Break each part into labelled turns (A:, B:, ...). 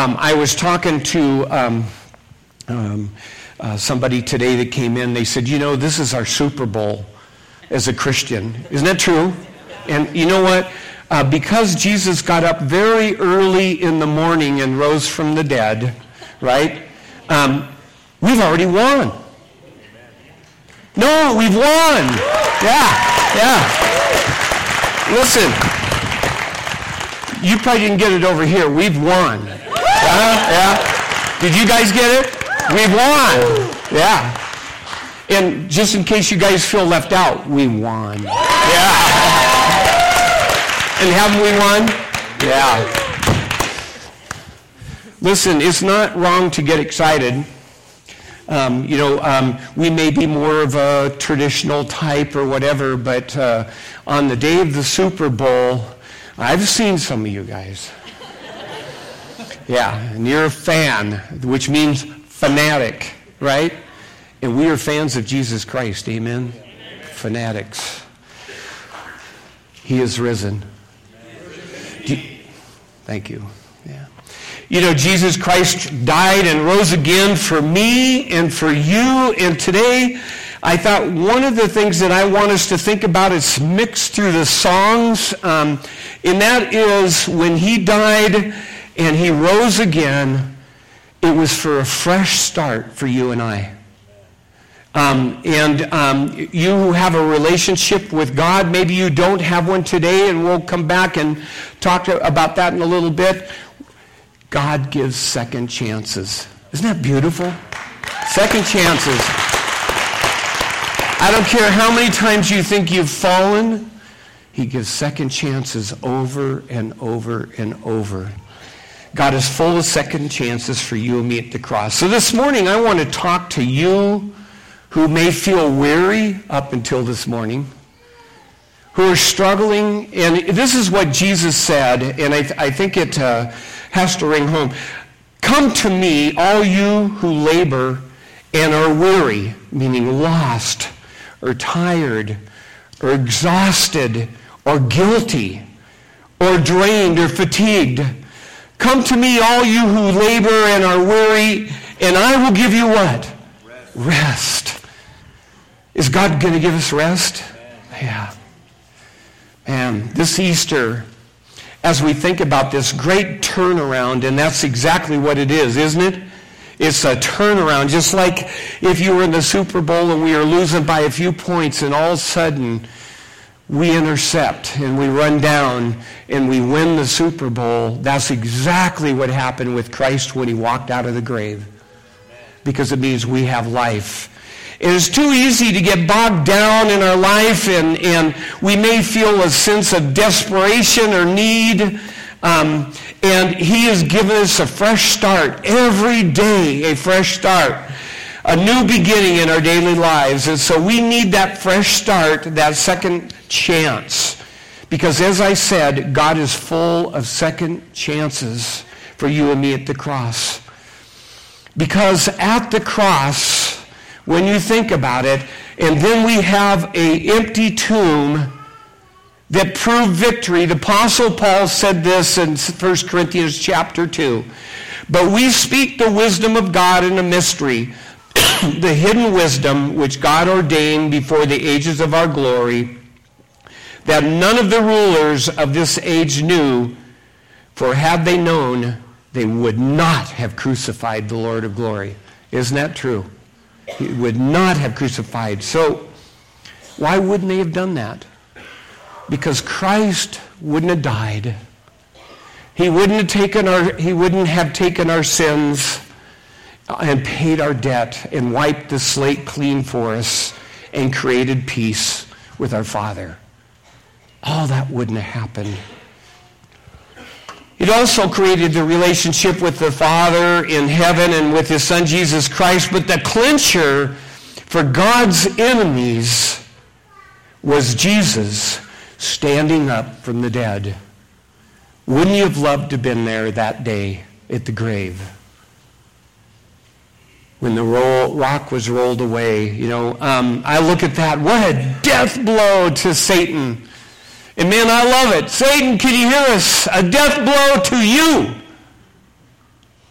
A: I was talking to somebody today that came in. They said, this is our Super Bowl as a Christian. Isn't that true? And you know what? Because Jesus got up very early in the morning and rose from the dead, right? We've already won. No, we've won. Yeah. Listen, you probably didn't get it over here. We've won. Yeah. Did you guys get it? We've won. Yeah. And just in case you guys feel left out, we won. Yeah. And haven't we won? Yeah. Listen, it's not wrong to get excited. We may be more of a traditional type or whatever, but on the day of the Super Bowl, I've seen some of you guys. Yeah, and you're a fan, which means fanatic, right? And we are fans of Jesus Christ, amen? Fanatics. He is risen. Thank you. Yeah. Jesus Christ died and rose again for me and for you. And today, I thought one of the things that I want us to think about is mixed through the songs. And that is when he died and he rose again, it was for a fresh start for you and I. You who have a relationship with God, maybe you don't have one today, and we'll come back and talk about that in a little bit. God gives second chances. Isn't that beautiful? Second chances. I don't care how many times you think you've fallen, he gives second chances over and over and over. God is full of second chances for you and me at the cross. So this morning I want to talk to you who may feel weary up until this morning, who are struggling. And this is what Jesus said, and I think it has to ring home. Come to me, all you who labor and are weary, meaning lost or tired or exhausted or guilty or drained or fatigued. Come to me, all you who labor and are weary, and I will give you what? Rest. Is God going to give us rest? Yeah. And this Easter, as we think about this great turnaround, and that's exactly what it is, isn't it? It's a turnaround, just like if you were in the Super Bowl and we were losing by a few points, and all of a sudden we intercept and we run down and we win the Super Bowl. That's exactly what happened with Christ when he walked out of the grave, because it means we have life. It is too easy to get bogged down in our life, and we may feel a sense of desperation or need. And he has given us a fresh start. Every day, a fresh start. A new beginning in our daily lives. And so we need that fresh start, that second chance. Because as I said, God is full of second chances for you and me at the cross. Because at the cross, when you think about it, and then we have an empty tomb that proved victory. The Apostle Paul said this in 1 Corinthians chapter 2. But we speak the wisdom of God in a mystery, the hidden wisdom which God ordained before the ages of our glory, that none of the rulers of this age knew, for had they known, they would not have crucified the Lord of glory. Isn't that true? He would not have crucified. So why wouldn't they have done that? Because Christ wouldn't have died. He wouldn't have taken our sins and paid our debt and wiped the slate clean for us and created peace with our Father. All that wouldn't have happened. It also created the relationship with the Father in heaven and with his Son Jesus Christ. But the clincher for God's enemies was Jesus standing up from the dead. Wouldn't you have loved to have been there that day at the grave? When the rock was rolled away, I look at that. What a death blow to Satan. And man, I love it. Satan, can you hear us? A death blow to you.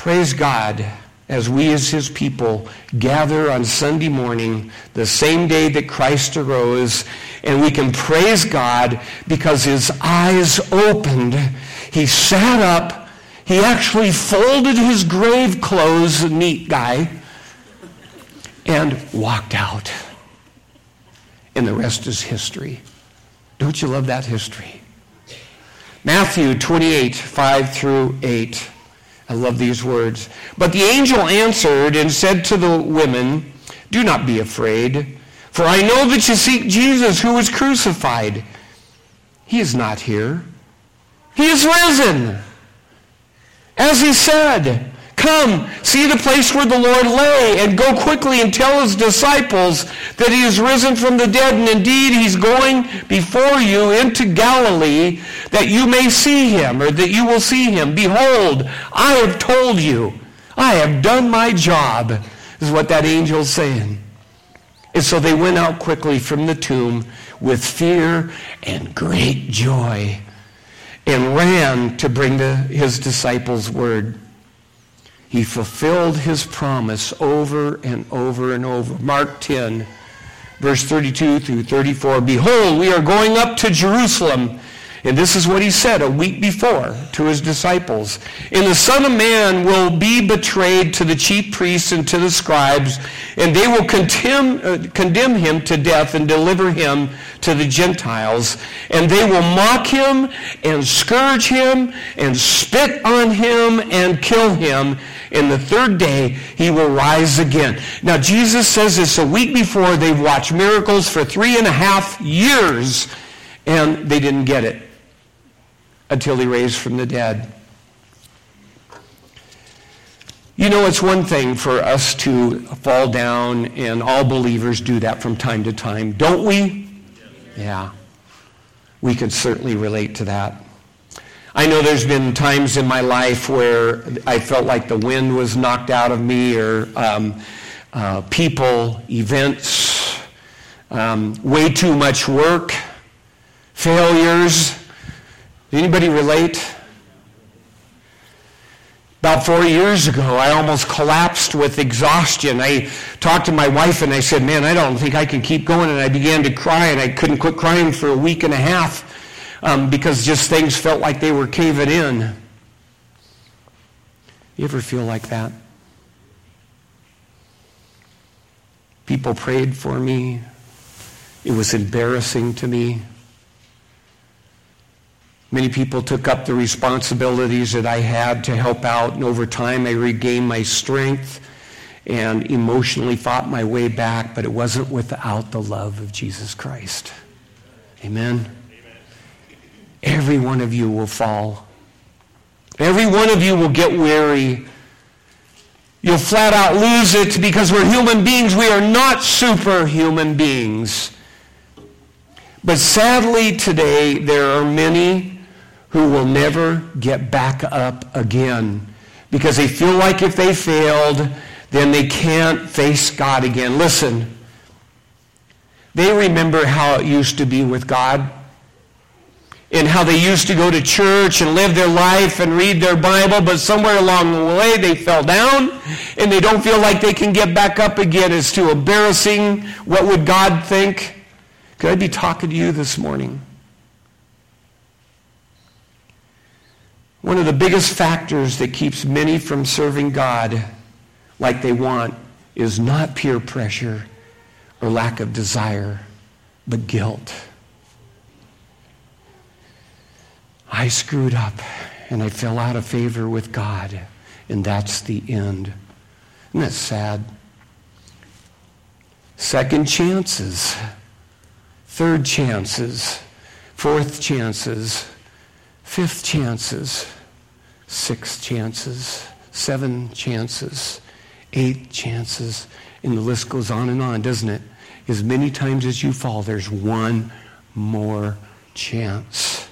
A: Praise God as we as his people gather on Sunday morning, the same day that Christ arose, and we can praise God because his eyes opened. He sat up. He actually folded his grave clothes, a neat guy, and walked out. And the rest is history. Don't you love that history? Matthew 28, 5 through 8. I love these words. But the angel answered and said to the women, do not be afraid, for I know that you seek Jesus who was crucified. He is not here. He is risen. As he said, come, see the place where the Lord lay, and go quickly and tell his disciples that he is risen from the dead, and indeed he's going before you into Galilee, that you may see him, or that you will see him. Behold, I have told you. I have done my job, is what that angel's saying. And so they went out quickly from the tomb with fear and great joy, and ran to bring his disciples word. He fulfilled his promise over and over and over. Mark 10, verse 32 through 34. Behold, we are going up to Jerusalem. And this is what he said a week before to his disciples. And the Son of Man will be betrayed to the chief priests and to the scribes, and they will condemn him to death and deliver him to the Gentiles. And they will mock him and scourge him and spit on him and kill him. And the third day he will rise again. Now Jesus says this a week before. They've watched miracles for 3.5 years, and they didn't get it until he raised from the dead. You know, it's one thing for us to fall down, and all believers do that from time to time, don't we? Yeah. We could certainly relate to that. I know there's been times in my life where I felt like the wind was knocked out of me, or people, events, way too much work, failures. Anybody relate? About 4 years ago, I almost collapsed with exhaustion. I talked to my wife and I said, man, I don't think I can keep going. And I began to cry, and I couldn't quit crying for a week and a half because just things felt like they were caving in. You ever feel like that? People prayed for me. It was embarrassing to me. Many people took up the responsibilities that I had to help out, and over time I regained my strength and emotionally fought my way back, but it wasn't without the love of Jesus Christ. Amen? Every one of you will fall. Every one of you will get weary. You'll flat out lose it because we're human beings. We are not superhuman beings. But sadly today, there are many who will never get back up again because they feel like if they failed, then they can't face God again. Listen, they remember how it used to be with God and how they used to go to church and live their life and read their Bible, but somewhere along the way they fell down and they don't feel like they can get back up again. It's too embarrassing. What would God think? Could I be talking to you this morning? One of the biggest factors that keeps many from serving God like they want is not peer pressure or lack of desire, but guilt. I screwed up and I fell out of favor with God, and that's the end. Isn't that sad? Second chances, third chances, fourth chances, fifth chances, sixth chances, 7 chances, 8 chances, and the list goes on, doesn't it? As many times as you fall, there's one more chance.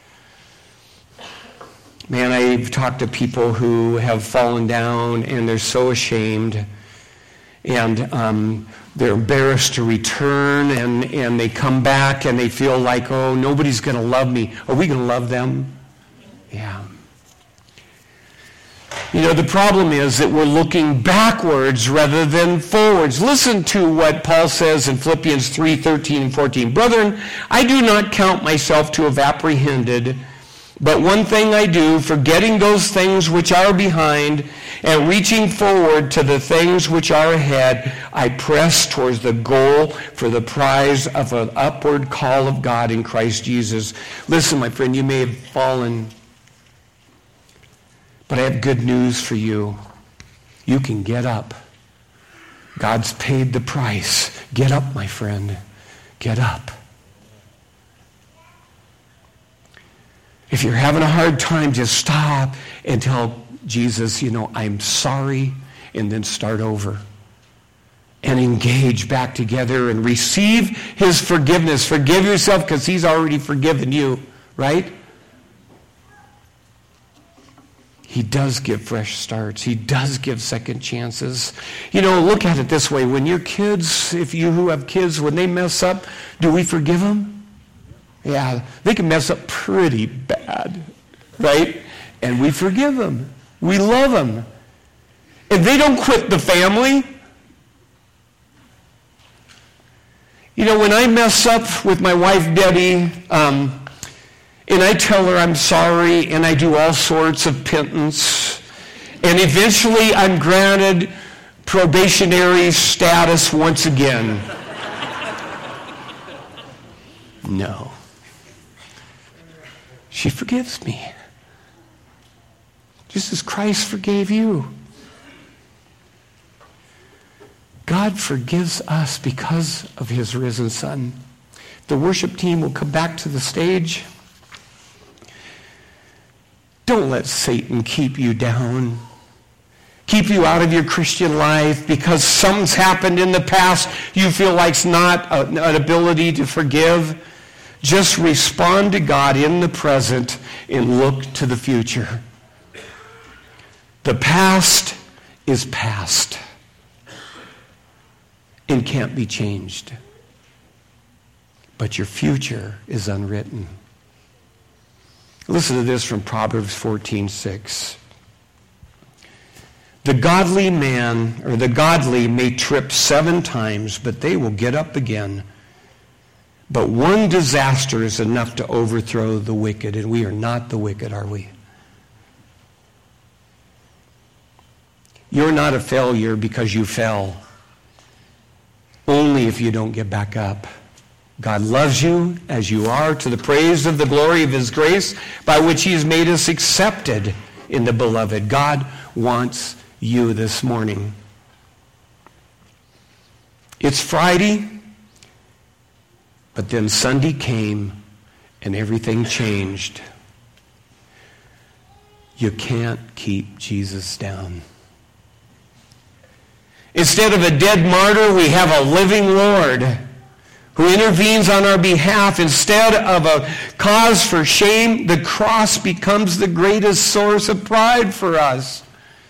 A: Man, I've talked to people who have fallen down and they're so ashamed, and they're embarrassed to return, and they come back and they feel like, oh, nobody's going to love me. Are we going to love them? Yeah. You know, the problem is that we're looking backwards rather than forwards. Listen to what Paul says in Philippians 3:13 and 14. Brethren, I do not count myself to have apprehended, but one thing I do, forgetting those things which are behind and reaching forward to the things which are ahead, I press towards the goal for the prize of an upward call of God in Christ Jesus. Listen, my friend, you may have fallen, but I have good news for you. You can get up. God's paid the price. Get up, my friend. Get up. If you're having a hard time, just stop and tell Jesus, I'm sorry, and then start over. And engage back together and receive his forgiveness. Forgive yourself because he's already forgiven you, right? He does give fresh starts. He does give second chances. Look at it this way. When your kids, if you who have kids, when they mess up, do we forgive them? Yeah, they can mess up pretty bad, right? And we forgive them. We love them. And they don't quit the family. When I mess up with my wife, Debbie, and I tell her I'm sorry, and I do all sorts of penance, and eventually I'm granted probationary status once again. No. She forgives me. Just as Christ forgave you. God forgives us because of his risen Son. The worship team will come back to the stage. Don't let Satan keep you down. Keep you out of your Christian life because something's happened in the past you feel like it's not an ability to forgive. Just respond to God in the present and look to the future. The past is past and can't be changed. But your future is unwritten. Listen to this from Proverbs 14:6. The godly man, or the godly, may trip 7 times, but they will get up again. But one disaster is enough to overthrow the wicked, and we are not the wicked, are we? You're not a failure because you fell. Only if you don't get back up. God loves you as you are to the praise of the glory of his grace by which he has made us accepted in the beloved. God wants you this morning. It's Friday, but then Sunday came and everything changed. You can't keep Jesus down. Instead of a dead martyr, we have a living Lord who intervenes on our behalf. Instead of a cause for shame, the cross becomes the greatest source of pride for us.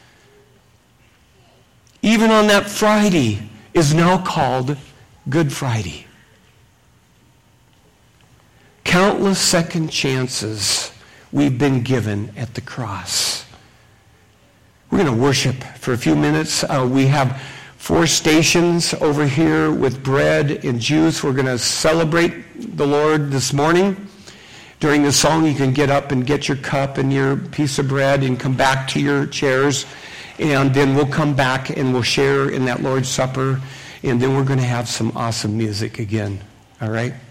A: Even on that Friday is now called Good Friday. Countless second chances we've been given at the cross. We're going to worship for a few minutes. We have 4 stations over here with bread and juice. We're going to celebrate the Lord this morning. During the song, you can get up and get your cup and your piece of bread and come back to your chairs. And then we'll come back and we'll share in that Lord's Supper. And then we're going to have some awesome music again. All right?